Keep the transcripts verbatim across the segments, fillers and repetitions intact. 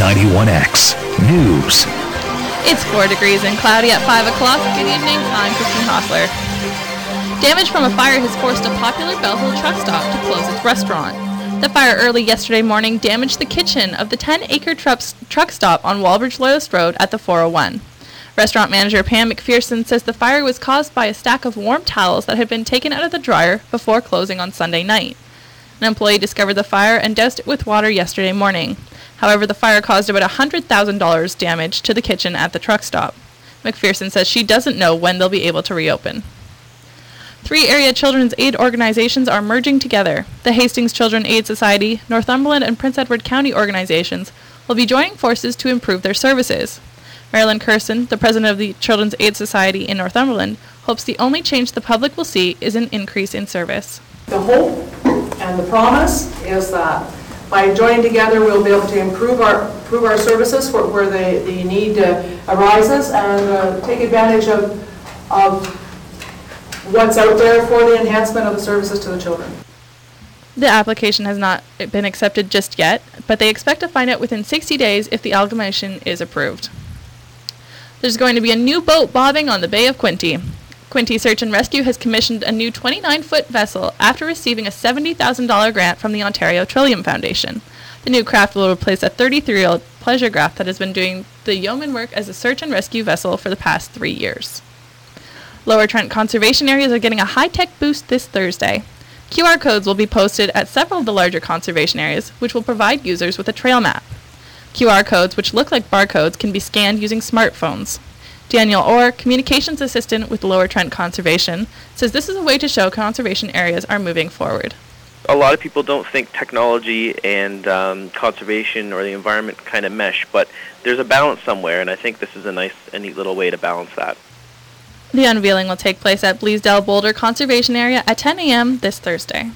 ninety-one X News. It's four degrees and cloudy at five o'clock. Good evening, I'm Christine Hostler. Damage from a fire has forced a popular Belleville truck stop to close its restaurant. The fire early yesterday morning damaged the kitchen of the ten-acre truck, truck stop on Walbridge Loyalist Road at the four oh one. Restaurant manager Pam McPherson says the fire was caused by a stack of warm towels that had been taken out of the dryer before closing on Sunday night. An employee discovered the fire and doused it with water yesterday morning. However, the fire caused about one hundred thousand dollars damage to the kitchen at the truck stop. McPherson says she doesn't know when they'll be able to reopen. Three area children's aid organizations are merging together. The Hastings Children Aid Society, Northumberland, and Prince Edward County organizations will be joining forces to improve their services. Marilyn Curson, the president of the Children's Aid Society in Northumberland, hopes the only change the public will see is an increase in service. The hope and the promise is that by joining together we'll be able to improve our improve our services for where the, the need uh, arises and uh, take advantage of, of what's out there for the enhancement of the services to the children. The application has not been accepted just yet, but they expect to find out within sixty days if the amalgamation is approved. There's going to be a new boat bobbing on the Bay of Quinte. Quinte Search and Rescue has commissioned a new twenty-nine foot vessel after receiving a seventy thousand dollars grant from the Ontario Trillium Foundation. The new craft will replace a thirty-three-year-old pleasure craft that has been doing the yeoman work as a search and rescue vessel for the past three years. Lower Trent conservation areas are getting a high-tech boost this Thursday. Q R codes will be posted at several of the larger conservation areas, which will provide users with a trail map. Q R codes, which look like barcodes, can be scanned using smartphones. Daniel Orr, communications assistant with Lower Trent Conservation, says this is a way to show conservation areas are moving forward. A lot of people don't think technology and um, conservation or the environment kind of mesh, but there's a balance somewhere, and I think this is a nice and neat little way to balance that. The unveiling will take place at Bleasdale Boulder Conservation Area at ten a.m. this Thursday.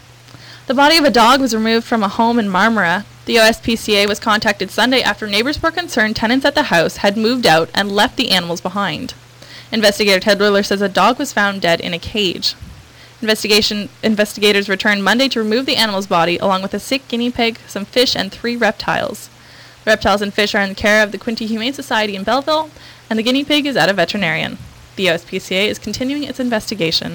The body of a dog was removed from a home in Marmora. The O S P C A was contacted Sunday after neighbors were concerned tenants at the house had moved out and left the animals behind. Investigator Ted Ruller says a dog was found dead in a cage. Investigation investigators returned Monday to remove the animal's body along with a sick guinea pig, some fish, and three reptiles. The reptiles and fish are in the care of the Quinte Humane Society in Belleville, and the guinea pig is at a veterinarian. The O S P C A is continuing its investigation.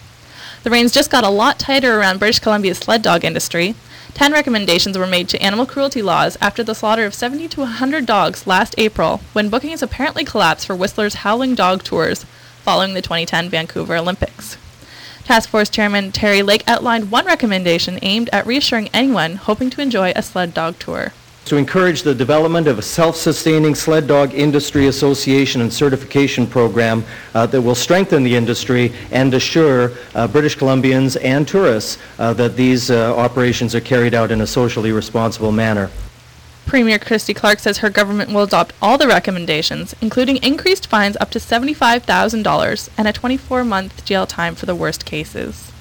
The reins just got a lot tighter around British Columbia's sled dog industry. Ten recommendations were made to animal cruelty laws after the slaughter of seventy to one hundred dogs last April, when bookings apparently collapsed for Whistler's Howling Dog Tours following the twenty ten Vancouver Olympics. Task Force Chairman Terry Lake outlined one recommendation aimed at reassuring anyone hoping to enjoy a sled dog tour. To encourage the development of a self-sustaining sled dog industry association and certification program uh, that will strengthen the industry and assure uh, British Columbians and tourists uh, that these uh, operations are carried out in a socially responsible manner. Premier Christy Clark says her government will adopt all the recommendations, including increased fines up to seventy-five thousand dollars and a twenty-four month jail time for the worst cases.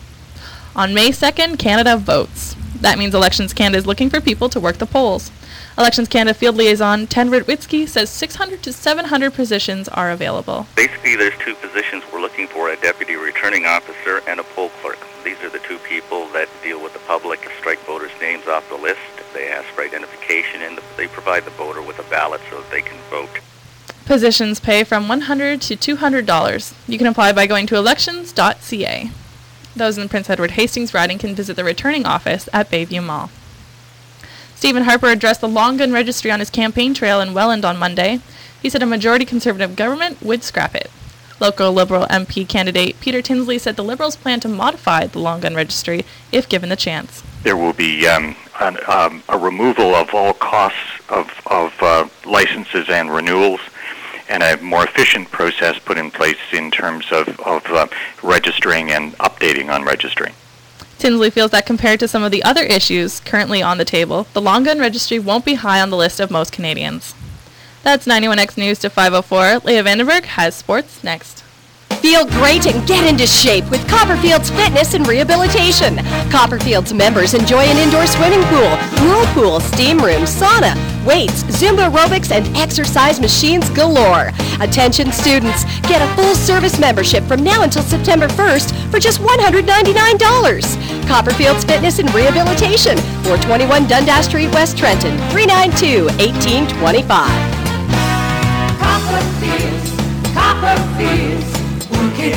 On May second, Canada votes. That means Elections Canada is looking for people to work the polls. Elections Canada Field Liaison Ten Ritwitzky says six hundred to seven hundred positions are available. Basically, there's two positions we're looking for, a deputy returning officer and a poll clerk. These are the two people that deal with the public, strike voters' names off the list. They ask for identification, and they provide the voter with a ballot so that they can vote. Positions pay from one hundred dollars to two hundred dollars. You can apply by going to elections dot c a. Those in the Prince Edward Hastings riding can visit the returning office at Bayview Mall. Stephen Harper addressed the Long Gun Registry on his campaign trail in Welland on Monday. He said a majority Conservative government would scrap it. Local Liberal M P candidate Peter Tinsley said the Liberals plan to modify the Long Gun Registry if given the chance. There will be um, an, um, a removal of all costs of, of uh, licenses and renewals, and a more efficient process put in place in terms of, of uh, registering and updating on registering. Tinsley feels that compared to some of the other issues currently on the table, the Long Gun Registry won't be high on the list of most Canadians. That's ninety-one X News to five oh four. Leah Vandenberg has sports next. Feel great and get into shape with Copperfield's Fitness and Rehabilitation. Copperfield's members enjoy an indoor swimming pool, whirlpool, steam room, sauna, weights, Zumba aerobics, and exercise machines galore. Attention students, get a full-service membership from now until September first for just one hundred ninety-nine dollars. Copperfield's Fitness and Rehabilitation, four twenty-one Dundas Street, West Trenton, three nine two, one eight two five. Copperfields, Copperfields, work it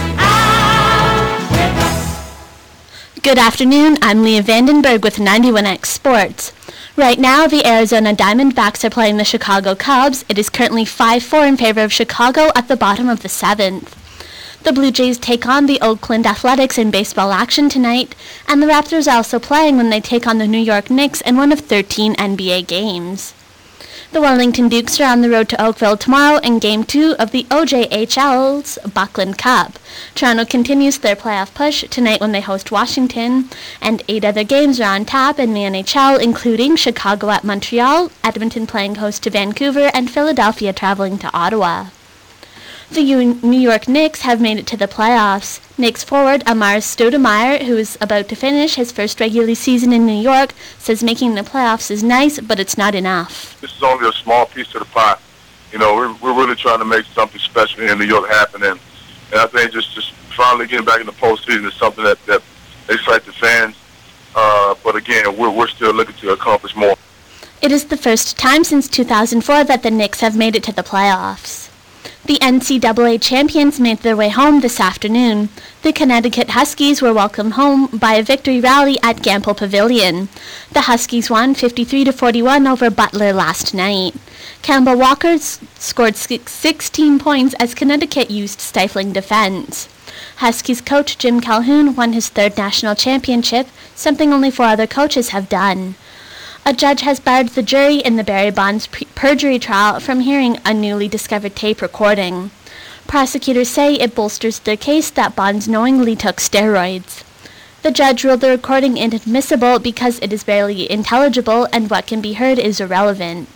out with us. Good afternoon, I'm Leah Vandenberg with ninety-one X Sports. Right now, the Arizona Diamondbacks are playing the Chicago Cubs. It is currently five four in favor of Chicago at the bottom of the seventh. The Blue Jays take on the Oakland Athletics in baseball action tonight, and the Raptors are also playing when they take on the New York Knicks in one of thirteen N B A games. The Wellington Dukes are on the road to Oakville tomorrow in Game two of the O J H L's Buckland Cup. Toronto continues their playoff push tonight when they host Washington, and eight other games are on tap in the N H L, including Chicago at Montreal, Edmonton playing host to Vancouver, and Philadelphia traveling to Ottawa. The U- New York Knicks have made it to the playoffs. Knicks forward Amar Stoudemire, who is about to finish his first regular season in New York, says making the playoffs is nice, but it's not enough. This is only a small piece of the pie. You know, we're we're really trying to make something special here in New York happen, and, and I think just, just finally getting back in the postseason is something that, that excites the fans. Uh, but again, we're we're still looking to accomplish more. It is the first time since two thousand four that the Knicks have made it to the playoffs. The N C double A champions made their way home this afternoon. The Connecticut Huskies were welcomed home by a victory rally at Gampel Pavilion. The Huskies won fifty-three to forty-one over Butler last night. Campbell Walker s- scored sixteen points as Connecticut used stifling defense. Huskies coach Jim Calhoun won his third national championship, something only four other coaches have done. A judge has barred the jury in the Barry Bonds pre- perjury trial from hearing a newly discovered tape recording. Prosecutors say it bolsters their case that Bonds knowingly took steroids. The judge ruled the recording inadmissible because it is barely intelligible and what can be heard is irrelevant.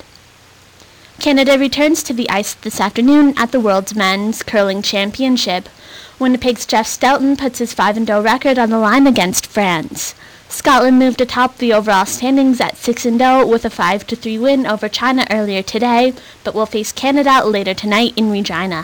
Canada returns to the ice this afternoon at the World's Men's Curling Championship. Winnipeg's Jeff Stoughton puts his five and oh record on the line against France. Scotland moved atop the overall standings at six and oh with a five to three win over China earlier today, but will face Canada later tonight in Regina.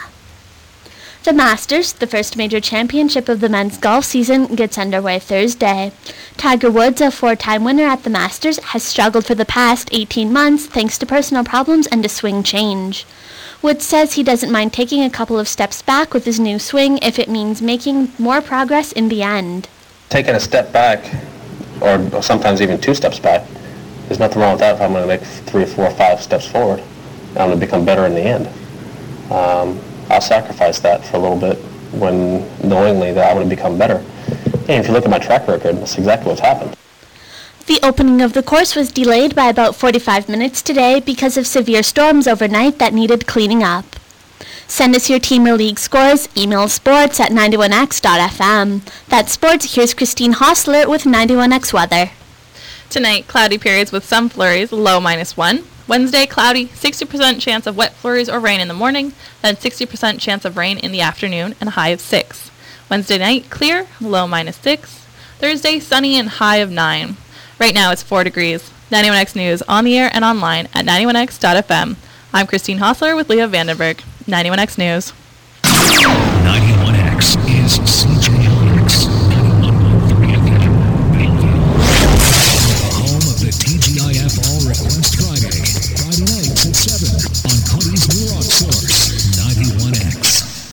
The Masters, the first major championship of the men's golf season, gets underway Thursday. Tiger Woods, a four-time winner at the Masters, has struggled for the past eighteen months thanks to personal problems and a swing change. Woods says he doesn't mind taking a couple of steps back with his new swing if it means making more progress in the end. Taking a step back, or sometimes even two steps back, there's nothing wrong with that if I'm going to make three, four, five steps forward. I'm going to become better in the end. Um, I'll sacrifice that for a little bit when knowingly that I'm going to become better. And if you look at my track record, that's exactly what's happened. The opening of the course was delayed by about forty-five minutes today because of severe storms overnight that needed cleaning up. Send us your team or league scores. Email sports at ninety-one x dot f m. That's sports. Here's Christine Hostler with ninety-one X weather. Tonight, cloudy periods with some flurries, low minus one. Wednesday, cloudy, sixty percent chance of wet flurries or rain in the morning, then sixty percent chance of rain in the afternoon, and a high of six. Wednesday night, clear, low minus six. Thursday, sunny and high of nine. Right now, it's four degrees. ninety-one X News on the air and online at ninety-one x dot f m. I'm Christine Hostler with Leah Vandenberg. ninety-one X News.